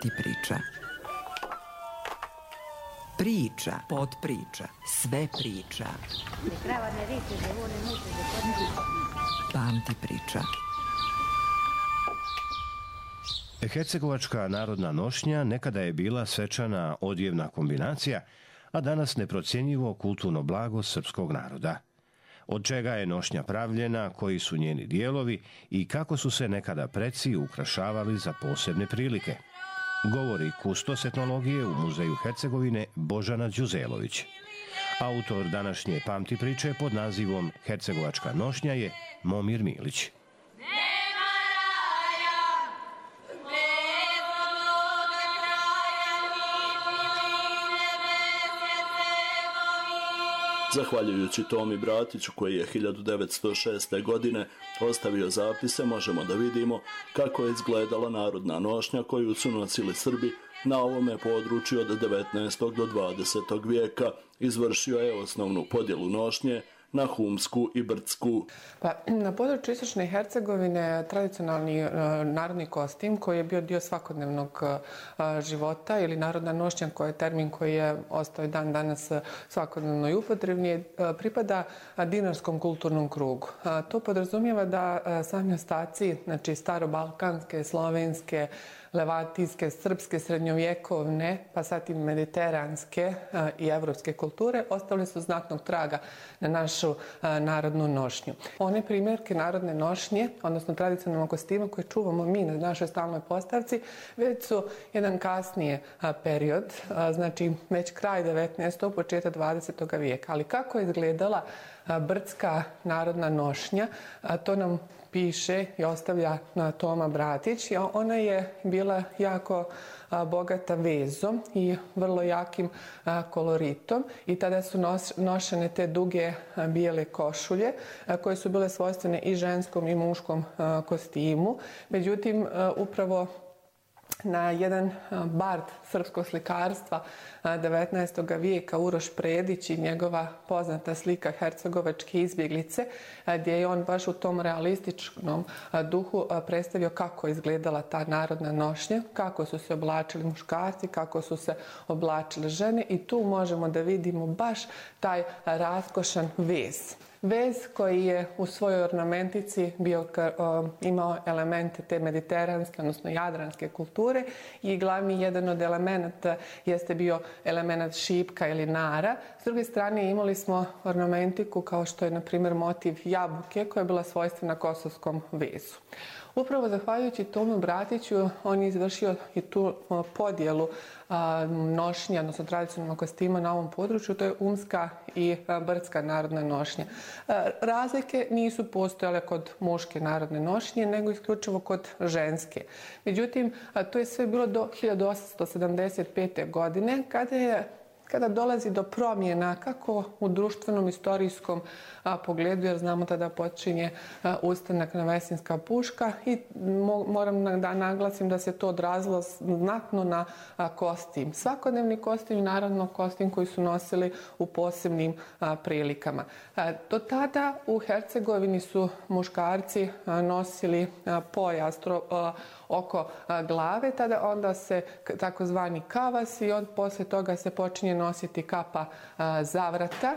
Pamti priča. Priča, podpriča, sve priča. Pamti priča. Hercegovačka narodna nošnja nekada je bila svečana odjevna kombinacija, a danas neprocjenjivo kulturno blago srpskog naroda. Od čega je nošnja pravljena, koji su njeni dijelovi i kako su se nekada preci ukrašavali za posebne prilike, govori kustos etnologije u Muzeju Hercegovine Božana Đuzelović. Autor današnje Pamti priče pod nazivom Hercegovačka nošnja je Momir Milić. Zahvaljujući Tomi Bratiću, koji je 1906. godine ostavio zapise, možemo da vidimo kako je izgledala narodna nošnja koju su nosili Srbi na ovome području od 19. do 20. vijeka. Izvršio je osnovnu podjelu nošnje na humsku i brdsku. Na području istočne Hercegovine tradicionalni narodni kostim koji je bio dio svakodnevnog života ili narodna nošnja, koji je termin koji je ostao i dan danas svakodnevno i upotrebni, pripada dinarskom kulturnom krugu. To podrazumijeva da sami ostaci, znači starobalkanske, slovenske, levantijske, srpske, srednjovjekovne, pa zatim mediteranske i evropske kulture ostavili su znatnog traga na našu narodnu nošnju. One primjerke narodne nošnje, odnosno tradicionalnog kostima koje čuvamo mi na našoj stalnoj postavci, već su jedan kasnije period, znači već kraj 19. početak 20. vijeka. Ali kako je izgledala brdska narodna nošnja, to nam piše i ostavlja Toma Bratić. Ona je bila jako bogata vezom i vrlo jakim koloritom i tada su nošene te duge bijele košulje koje su bile svojstvene i ženskom i muškom kostimu. Međutim, upravo na jedan bard srpskog slikarstva 19. vijeka, Uroš Predić, i njegova poznata slika Hercegovačke izbjeglice, gdje je on baš u tom realističnom duhu predstavio kako je izgledala ta narodna nošnja, kako su se oblačili muškarci, kako su se oblačile žene, i tu možemo da vidimo baš taj raskošan vez. Vez koji je u svojoj ornamentici imao elemente te mediteranske, odnosno jadranske kulture, i glavni jedan od elemenata jeste bio element šipka ili nara. S druge strane imali smo ornamentiku kao što je na primjer motiv jabuke koja je bila svojstvena kosovskom vezu. Upravo zahvaljujući Tomu Bratiću on je izvršio i tu podjelu nošnja, odnosno tradicionalnog kostima na ovom području, to je umska i brdska narodna nošnja. Razlike nisu postojale kod muške narodne nošnje, nego isključivo kod ženske. Međutim, to je sve bilo do 1875. godine, kada dolazi do promjena kako u društvenom, istorijskom pogledu, jer znamo tada počinje ustanak na Vesinska puška, i moram da naglasim da se to odrazilo znatno na kostim. Svakodnevni kostim i naravno kostim koji su nosili u posebnim prilikama. Do tada u Hercegovini su muškarci nosili pojas oko glave, onda se takozvani kavas, i poslije toga se počinje nositi kapa zavrata.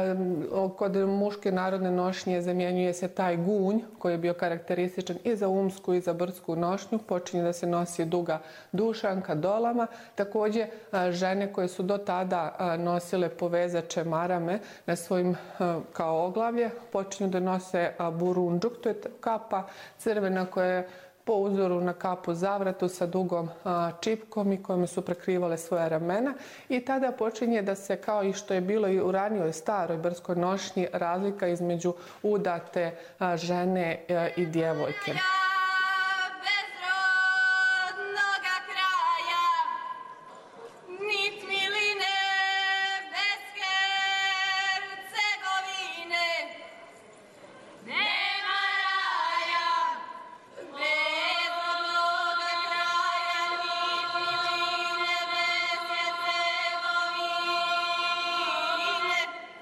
Kod muške narodne nošnje zamjenjuje se taj gunj koji je bio karakterističan i za umsku i za brdsku nošnju. Počinje da se nosi duga dušanka dolama. Također žene koje su do tada nosile povezače marame na svojim kao oglavlje počinju da nose burundžuk, to je kapa crvena koja je po uzoru na kapu zavratu sa dugom čipkom i kojima su prekrivale svoja ramena, i tada počinje da se, kao i što je bilo i u ranijoj staroj brdskoj nošnji, razlika između udate žene i djevojke.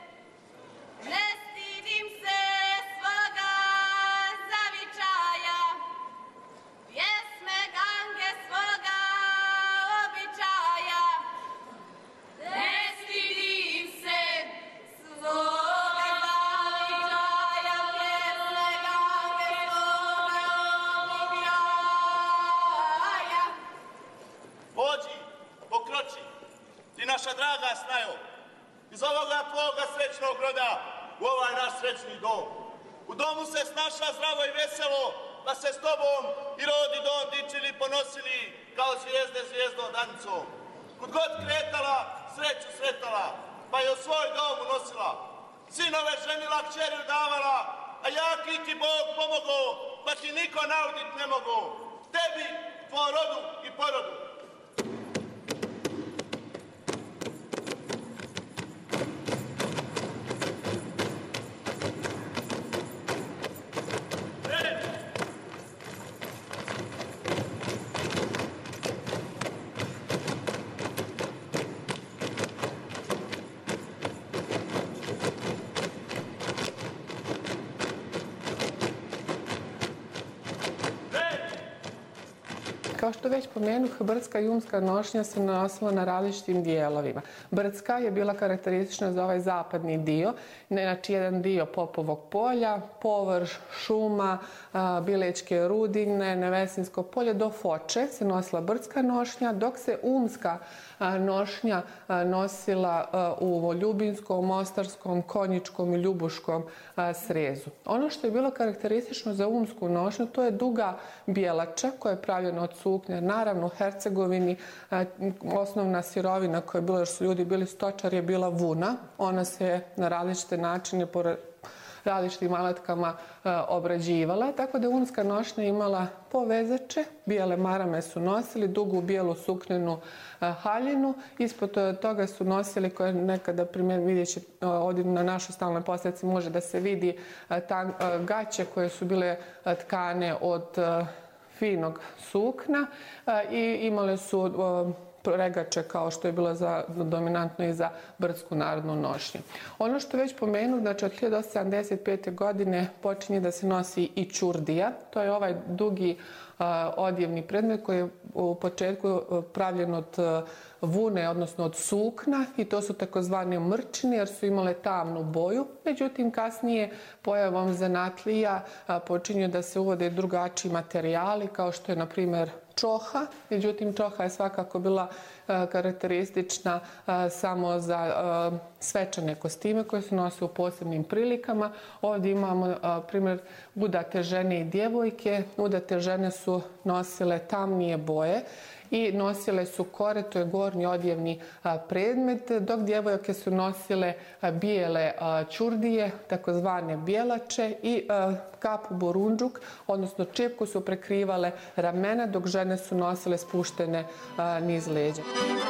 Ne stidim se svoga zavičaja, nas najo iz ovoga tvoga srećnog roda u ovaj naš srećni dom. U domu se snaša zdravo i veselo, pa se s tobom i rod i dom dičili ponosili kao zvijezde zvijezdom danicom. Kud god kretala, sreću sretala, pa je u svoj dom unosila. Sinove ženila, kćeri davala, a jaki ti Bog pomogao, pa ti niko naudit ne mogo. Tebi, tvoj rodu i porodu. Kao što već pomenuh, brdska i umska nošnja se nosila na različitim dijelovima. Brdska je bila karakteristična za ovaj zapadni dio, znači jedan dio Popovog polja, površ, šuma, Bilečke rudine, Nevesinsko polje do Foče se nosila brdska nošnja, dok se umska nošnja nosila u Ljubinskom, Mostarskom, Konjičkom i Ljubuškom srezu. Ono što je bilo karakteristično za umsku nošnju, to je duga bijelača koja je pravljena od suknja. Naravno, u Hercegovini osnovna sirovina koja je bila, jer su ljudi bili stočari, je bila vuna. Ona se na različite načine po različitim alatkama obrađivala, tako da je umska nošnja imala povezače, bijele marame su nosili, dugu bijelu suknenu haljinu, ispod toga su nosili, koje nekada vidjet će ovdje na našoj stalnoj postavci može da se vidi gaće koje su bile tkane od finog sukna i imale su regače kao što je bilo dominantno i za brdsku narodnu nošnju. Ono što već pomenu, znači od 1875. godine počinje da se nosi i čurdija. To je ovaj dugi odjevni predmet koji je u početku pravljen od vune, odnosno od sukna, i to su takozvani mrčini jer su imale tamnu boju. Međutim, kasnije pojavom zanatlija počinju da se uvode drugačiji materijali kao što je na primjer čoha. Međutim, čoha je svakako bila karakteristična samo za svečane kostime koje se nose u posebnim prilikama. Ovdje imamo primjer udate žene i djevojke. Udate žene su nosile tamnije boje i nosile su kore, to je gornji odjevni predmet, dok djevojke su nosile bijele čurdije, takozvane bijelače, i kapu borundžuk, odnosno čepku su prekrivale ramena, dok žene su nosile spuštene niz leđa.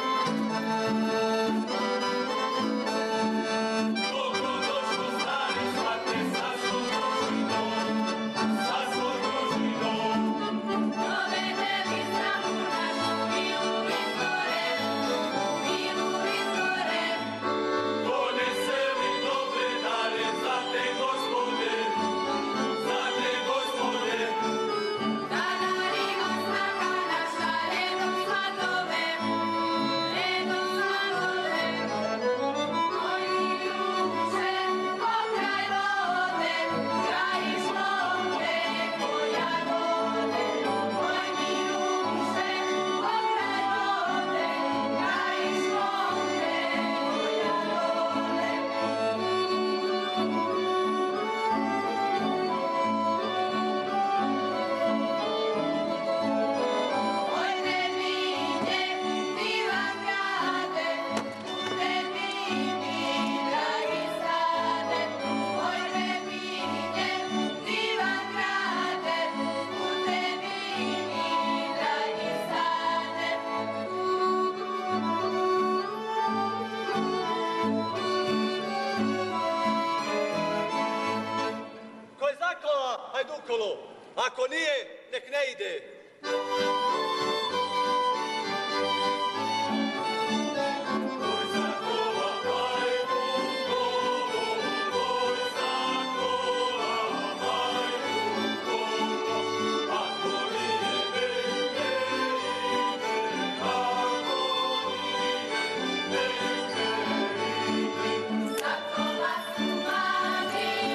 Ako nije, nek ne ide.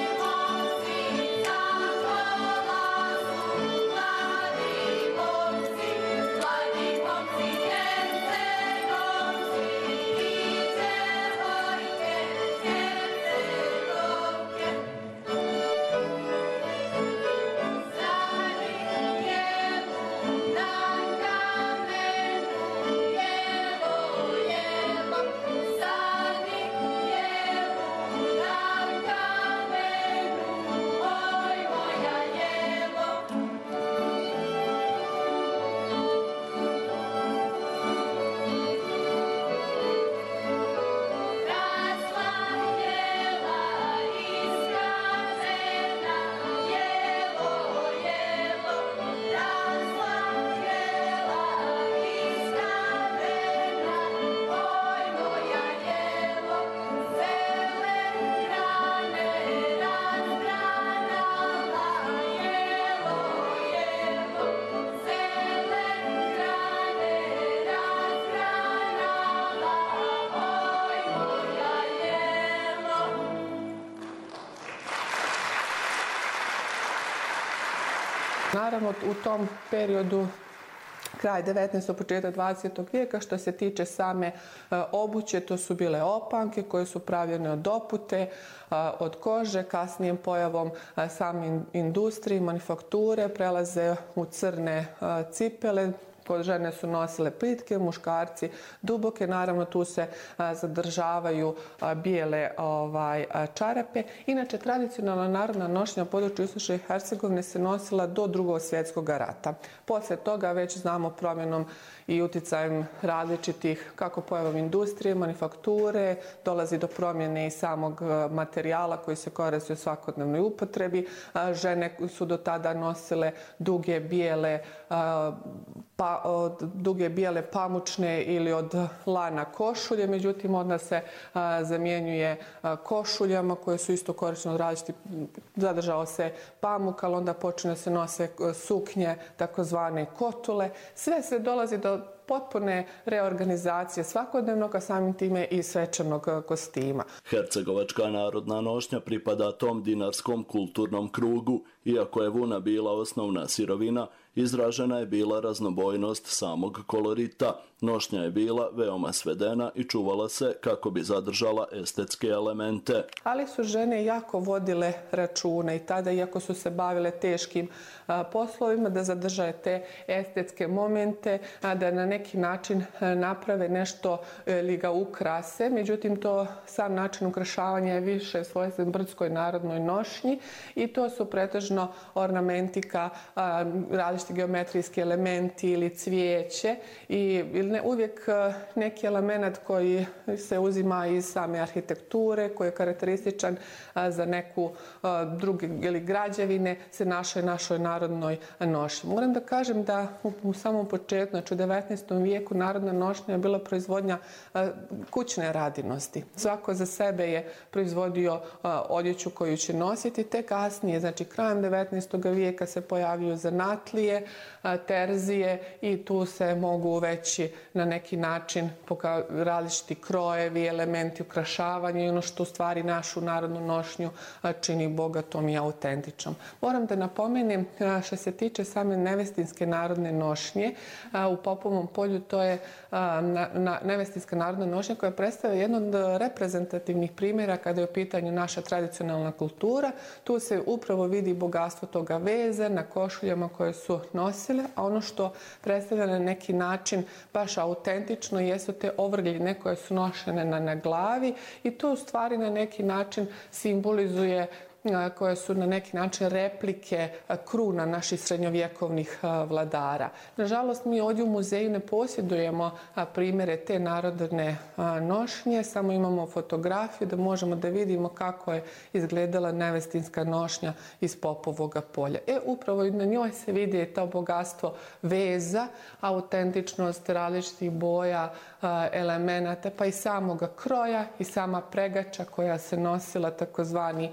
Oh, Naravno, u tom periodu kraj 19. početak 20. vijeka, što se tiče same obuće, to su bile opanke koje su pravljene od opute, od kože, kasnijim pojavom same industrije, manufakture, prelaze u crne cipele. Žene su nosile plitke, muškarci duboke, naravno tu se zadržavaju bijele čarape. Inače, tradicionalna narodna nošnja na području Istočne i Hercegovine se nosila do Drugog svjetskog rata. Poslije toga već znamo promjenom i utjecajem različitih, kako pojavom industrije, manufakture, dolazi do promjene i samog materijala koji se koristi u svakodnevnoj upotrebi. Žene su do tada nosile duge bijele pamučne ili od lana košulje, međutim onda se zamjenjuje košuljama koje su isto korištene od različitih, zadržao se pamuk, ali onda počne se nose suknje, takozvane kotule. Sve se dolazi do potpune reorganizacije svakodnevnog, a samim time i svečanog kostima. Hercegovačka narodna nošnja pripada tom dinarskom kulturnom krugu. Iako je vuna bila osnovna sirovina, izražena je bila raznobojnost samog kolorita. Nošnja je bila veoma svedena i čuvala se kako bi zadržala estetske elemente. Ali su žene jako vodile račune i tada, iako su se bavile teškim poslovima, da zadržaju te estetske momente, da na neki način naprave nešto ili ga ukrase. Međutim, sam način ukrašavanja je više svojstven brdskoj narodnoj nošnji i to su pretežno ornamentika, različiti geometrijski elementi ili cvijeće i uvijek neki element koji se uzima iz same arhitekture, koji je karakterističan za neku druge ili građevine, se našoj narodnoj nošnji. Moram da kažem da u samom početku, znači u 19. vijeku, narodna nošnja je bila proizvodnja kućne radinosti. Svako za sebe je proizvodio odjeću koju će nositi, te kasnije, znači krajem 19. vijeka se pojavljuju zanatlije, terzije i tu se mogu već na neki način različiti krojevi, elementi ukrašavanja i ono što u stvari našu narodnu nošnju čini bogatom i autentičnom. Moram da napomenem što se tiče same nevestinske narodne nošnje, u Popovom polju to je nevestinska narodna nošnja koja predstavlja jedan od reprezentativnih primjera kada je u pitanju naša tradicionalna kultura. Tu se upravo vidi bogatstvo toga veza na košuljama koje su nosile, a ono što predstavlja na neki način baš autentično jesu te ovrgljine koje su nošene na glavi i to u stvari na neki način simbolizuje, koje su na neki način replike kruna naših srednjovjekovnih vladara. Nažalost, mi ovdje u muzeju ne posjedujemo primjere te narodne nošnje, samo imamo fotografiju da možemo da vidimo kako je izgledala nevestinska nošnja iz Popovoga polja. Upravo na njoj se vidi to bogatstvo veza, autentičnost različitih boja, elemenata, pa i samoga kroja i sama pregača koja se nosila, takozvani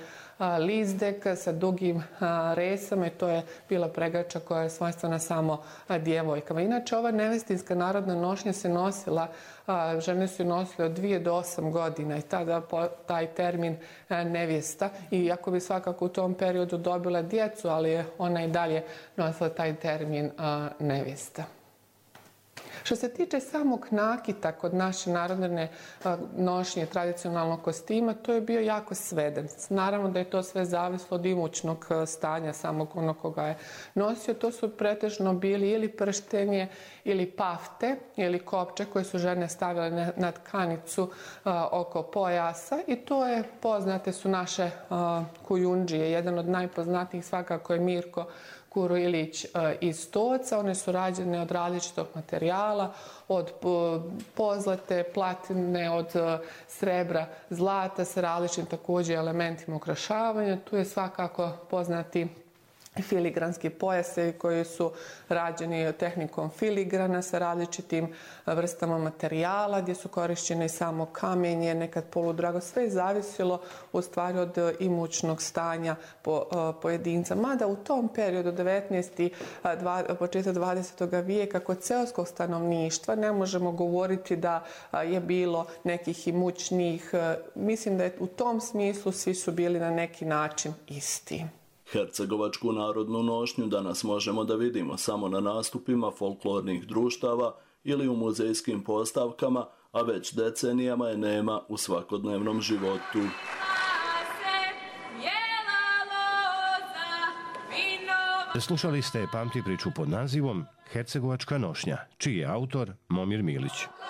lizdek sa dugim resama i to je bila pregača koja je svojstvena samo djevojkama. Inače, ova nevestinska narodna nošnja se nosila, žene su nosile od 2 do 8 godina i tada taj termin nevjesta, iako bi svakako u tom periodu dobila djecu, ali je ona i dalje nosila taj termin nevjesta. Što se tiče samog nakita kod naše narodne nošnje tradicionalnog kostima, to je bio jako sveden. Naravno da je to sve zavislo od imućnog stanja samog onog koga je nosio. To su pretežno bili ili prštenje, ili pafte, ili kopče koje su žene stavile na tkanicu oko pojasa i to je, poznate su naše kujundžije. Jedan od najpoznatijih svakako je Mirko Kuro Ilić iz Stoca. One su rađene od različitog materijala, od pozlate, platine, od srebra, zlata sa različitim također elementima ukrašavanja. Tu je svakako poznati filigranski pojasevi koji su rađeni tehnikom filigrana sa različitim vrstama materijala gdje su korišćene samo kamenje, nekad poludrago. Sve je zavisilo u stvari od imućnog stanja pojedinca. Mada u tom periodu 19. početak 20. vijeka kod seoskog stanovništva ne možemo govoriti da je bilo nekih imućnijih. Mislim da je u tom smislu svi su bili na neki način isti. Hercegovačku narodnu nošnju danas možemo da vidimo samo na nastupima folklornih društava ili u muzejskim postavkama, a već decenijama je nema u svakodnevnom životu. Slušali ste Pamti priču pod nazivom Hercegovačka nošnja, čiji je autor Momir Milić.